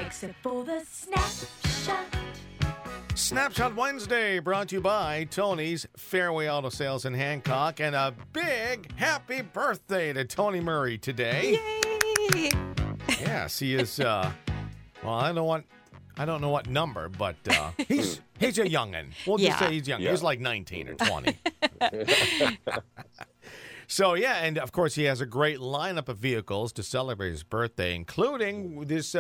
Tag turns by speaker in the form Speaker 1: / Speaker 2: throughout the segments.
Speaker 1: except for the snapshot.
Speaker 2: Snapshot Wednesday brought to you by Tony's Fairway Auto Sales in Hancock. And a big happy birthday to Tony Murray today.
Speaker 3: Yay!
Speaker 2: Yes, he is, well, I don't know what number, but he's a youngin'. We'll just say he's young.
Speaker 4: Yeah.
Speaker 2: He's like 19 or 20. So, yeah, and of course he has a great lineup of vehicles to celebrate his birthday, including this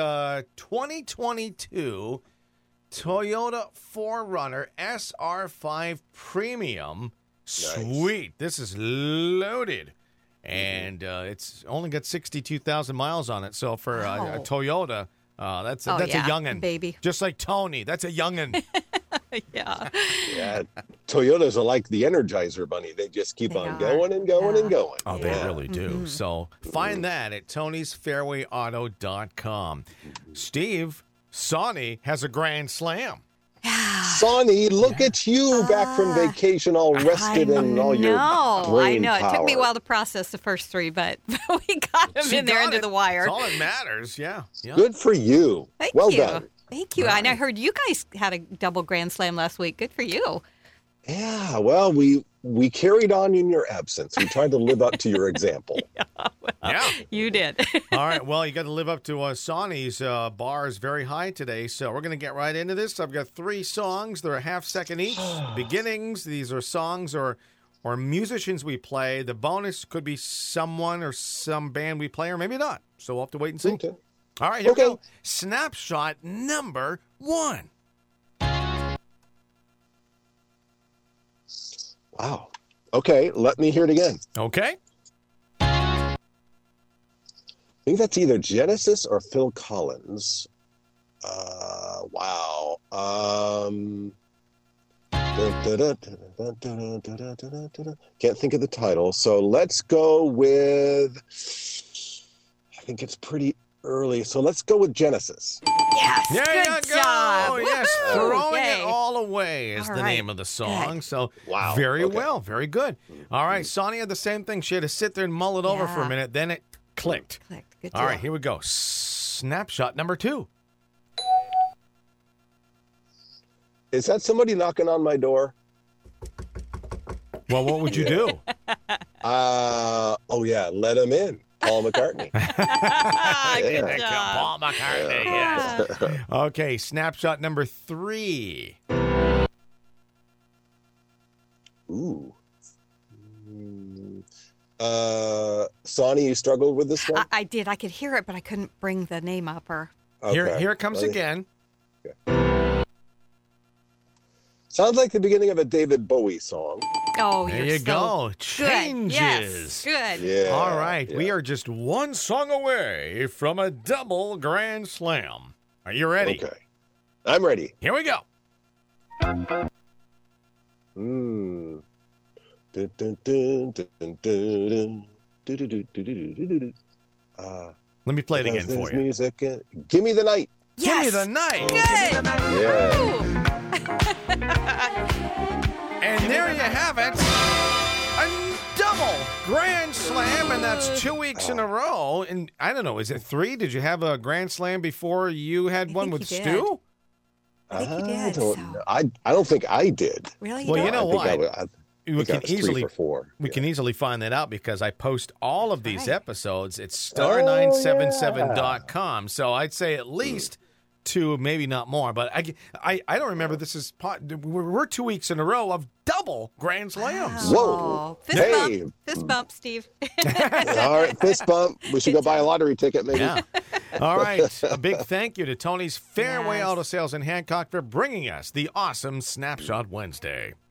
Speaker 2: 2022 Toyota 4Runner SR5 Premium.
Speaker 4: Nice.
Speaker 2: Sweet. This is loaded. And it's only got 62,000 miles on it. So for a Toyota, that's a youngin'.
Speaker 3: Baby.
Speaker 2: Just like Tony. That's a youngin'.
Speaker 3: Yeah.
Speaker 4: Yeah, Toyotas are like the Energizer Bunny. They just keep on going and going and going.
Speaker 2: Oh, they really do. So find that at Tony'sFairwayAuto.com. Steve, Sonny has a grand slam.
Speaker 4: Sonny, look at you back from vacation, all rested and all your brain
Speaker 3: I know. It took me a
Speaker 4: power.
Speaker 3: while to process the first three, but we got them in there under the wire.
Speaker 2: That's all that matters. Yeah.
Speaker 4: Good for you.
Speaker 3: Thank
Speaker 4: well
Speaker 3: you.
Speaker 4: done.
Speaker 3: Thank you. And I heard you guys had a double grand slam last week. Good for you.
Speaker 4: Yeah, well, we carried on in your absence. We tried to live up to your example.
Speaker 2: Yeah.
Speaker 3: You did.
Speaker 2: All right. Well, you got to live up to Sonny's bar is very high today, so we're going to get right into this. I've got 3 songs. They're a half second each. Beginnings. These are songs or musicians we play. The bonus could be someone or some band we play, or maybe not. So we'll have to wait and see.
Speaker 4: Okay.
Speaker 2: All right. Here we go. Snapshot number 1.
Speaker 4: Wow. Okay, let me hear it again.
Speaker 2: Okay.
Speaker 4: I think that's either Genesis or Phil Collins. Wow. Can't think of the title. So let's go with, I think it's pretty early. So let's go with Genesis.
Speaker 3: Yes.
Speaker 2: There
Speaker 3: Good
Speaker 2: you
Speaker 3: job.
Speaker 2: go. Yes,
Speaker 3: Woo-hoo.
Speaker 2: Throwing
Speaker 3: Yay.
Speaker 2: It All Away is
Speaker 3: All
Speaker 2: the
Speaker 3: right.
Speaker 2: name of the song.
Speaker 3: Good.
Speaker 2: So
Speaker 4: Wow.
Speaker 2: very
Speaker 4: Okay.
Speaker 2: well, very good. All right, Sonia had the same thing. She had to sit there and mull it over for a
Speaker 3: Yeah.
Speaker 2: minute. Then it clicked.
Speaker 3: Good
Speaker 2: All
Speaker 3: job.
Speaker 2: right, here we go. Snapshot number 2.
Speaker 4: Is that somebody knocking on my door?
Speaker 2: Well, what would you do?
Speaker 4: Oh yeah, let him in. Paul McCartney.
Speaker 3: Good job.
Speaker 2: Paul McCartney. Yes. Okay, snapshot number 3.
Speaker 4: Ooh. Sonny, you struggled with this one?
Speaker 3: I did. I could hear it, but I couldn't bring the name up. Or
Speaker 4: Okay.
Speaker 2: Here it comes again.
Speaker 4: Sounds like the beginning of a David Bowie song.
Speaker 3: oh,
Speaker 2: There
Speaker 3: you're
Speaker 2: you
Speaker 3: so
Speaker 2: go.
Speaker 3: good.
Speaker 2: Changes.
Speaker 3: Yes. Good.
Speaker 4: Yeah.
Speaker 2: All right,
Speaker 4: yeah.
Speaker 2: we are just one song away from a double grand slam. Are you ready?
Speaker 4: Okay. I'm ready.
Speaker 2: Here we go.
Speaker 4: Mm. Dun, dun, dun, dun, dun, dun, dun, dun, dun, dun, dun, dun.
Speaker 2: Let me play it again for you.
Speaker 4: Music. Give me the night.
Speaker 2: Give me
Speaker 3: Yes.
Speaker 2: the night.
Speaker 3: Good.
Speaker 4: Yeah.
Speaker 3: Ooh.
Speaker 2: And there you have it. A double grand slam, and that's 2 weeks in a row. And I don't know, is it 3? Did you have a grand slam before you had one
Speaker 3: think
Speaker 2: with
Speaker 3: you did.
Speaker 2: Stu?
Speaker 3: I think you
Speaker 4: I
Speaker 3: did.
Speaker 4: don't
Speaker 3: so.
Speaker 4: know. I don't think I did.
Speaker 3: Really?
Speaker 2: Well, you know
Speaker 4: I think
Speaker 2: what?
Speaker 4: I
Speaker 2: We
Speaker 4: think I
Speaker 2: can
Speaker 4: was 3
Speaker 2: easily
Speaker 4: for 4.
Speaker 2: we can easily find that out because I post all of these
Speaker 3: Right.
Speaker 2: episodes at star977.com. So I'd say at least 2, maybe not more. But I don't remember this is we're 2 weeks in a row of double grand slams.
Speaker 4: Whoa.
Speaker 3: Oh, fist
Speaker 4: Hey.
Speaker 3: bump. Fist bump, Steve.
Speaker 4: All right, fist bump. We should go buy a lottery ticket, maybe.
Speaker 2: Yeah. All right. A big thank you to Tony's Fairway
Speaker 3: Yes.
Speaker 2: Auto Sales in Hancock for bringing us the awesome Snapshot Wednesday.